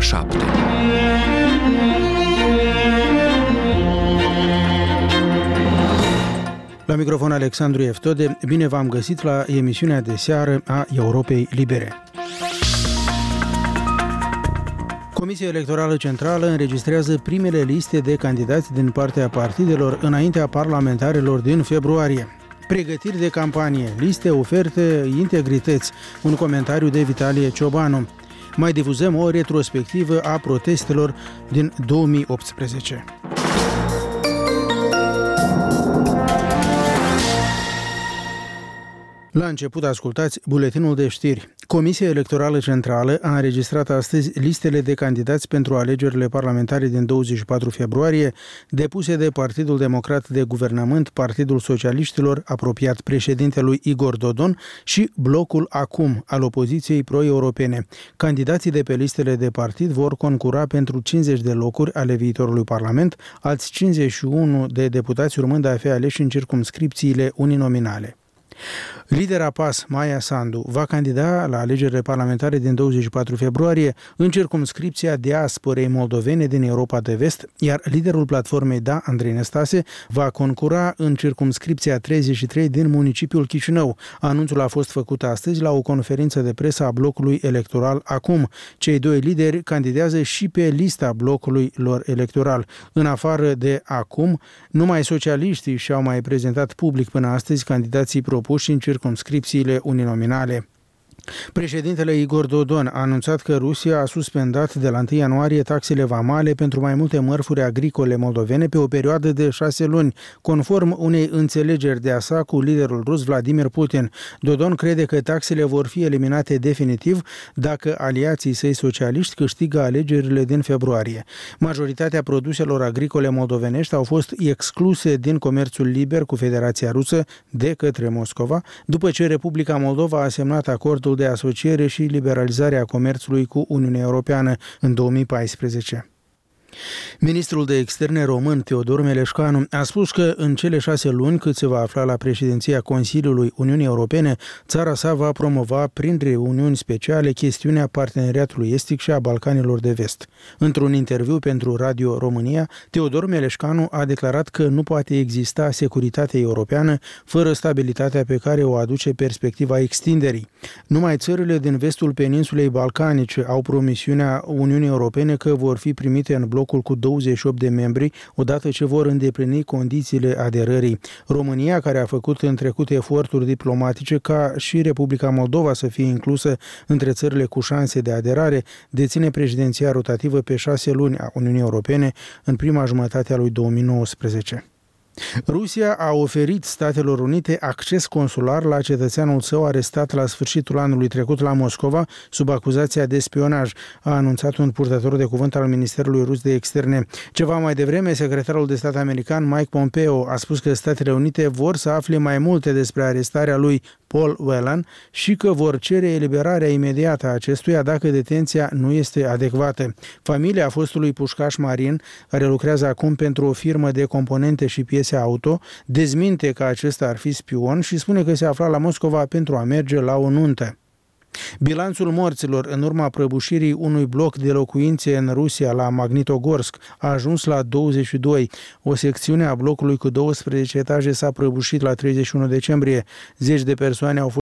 7. La microfon Alexandru Eftode, bine v-am găsit la emisiunea de seară a Europei Libere. Comisia Electorală Centrală înregistrează primele liste de candidați din partea partidelor înaintea parlamentarelor din februarie. Pregătiri de campanie, liste, oferte, integrități, un comentariu de Vitalie Ciobanu. Mai difuzăm o retrospectivă a protestelor din 2018. La început ascultați buletinul de știri. Comisia Electorală Centrală a înregistrat astăzi listele de candidați pentru alegerile parlamentare din 24 februarie, depuse de Partidul Democrat de Guvernământ, Partidul Socialiștilor, apropiat președintelui Igor Dodon, și Blocul Acum, al opoziției pro-europene. Candidații de pe listele de partid vor concura pentru 50 de locuri ale viitorului Parlament, alți 51 de deputați urmând a fi aleși în circumscripțiile uninominale. Lidera PAS, Maia Sandu, va candida la alegerile parlamentare din 24 februarie în circumscripția diasporei moldovene din Europa de Vest, iar liderul platformei DA, Andrei Năstase, va concura în circumscripția 33 din municipiul Chișinău. Anunțul a fost făcut astăzi la o conferință de presă a blocului electoral Acum. Cei doi lideri candidează și pe lista blocului lor electoral. În afară de Acum, numai socialiștii și-au mai prezentat public până astăzi candidații propuși în circumscripțiile uninominale. Președintele Igor Dodon a anunțat că Rusia a suspendat de la 1 ianuarie taxele vamale pentru mai multe mărfuri agricole moldovene pe o perioadă de 6 luni, conform unei înțelegeri de-a sa cu liderul rus Vladimir Putin. Dodon crede că taxele vor fi eliminate definitiv dacă aliații săi socialiști câștigă alegerile din februarie. Majoritatea produselor agricole moldovenești au fost excluse din comerțul liber cu Federația Rusă de către Moscova, după ce Republica Moldova a semnat acordul de asociere și liberalizarea comerțului cu Uniunea Europeană în 2014. Ministrul de Externe român, Teodor Meleșcanu, a spus că în cele 6 luni cât se va afla la președinția Consiliului Uniunii Europene, țara sa va promova prin reuniuni speciale chestiunea parteneriatului estic și a Balcanilor de Vest. Într-un interviu pentru Radio România, Teodor Meleșcanu a declarat că nu poate exista securitate europeană fără stabilitatea pe care o aduce perspectiva extinderii. Numai țările din vestul peninsulei balcanice au promisiunea Uniunii Europene că vor fi primite în blocul cu 28 de membri, odată ce vor îndeplini condițiile aderării. România, care a făcut în trecut eforturi diplomatice ca și Republica Moldova să fie inclusă între țările cu șanse de aderare, deține președinția rotativă pe 6 luni a Uniunii Europene în prima jumătate a lui 2019. Rusia a oferit Statelor Unite acces consular la cetățeanul său arestat la sfârșitul anului trecut la Moscova sub acuzația de spionaj, a anunțat un purtător de cuvânt al Ministerului Rus de Externe. Ceva mai devreme, secretarul de stat american Mike Pompeo a spus că Statele Unite vor să afle mai multe despre arestarea lui Paul Whelan și că vor cere eliberarea imediată a acestuia dacă detenția nu este adecvată. Familia fostului pușcaș marin, care lucrează acum pentru o firmă de componente și piese auto, dezminte că acesta ar fi spion și spune că se afla la Moscova pentru a merge la o nuntă. Bilanțul morților în urma prăbușirii unui bloc de locuințe în Rusia la Magnitogorsk a ajuns la 22. O secțiune a blocului cu 12 etaje s-a prăbușit la 31 decembrie. Zeci de persoane au fost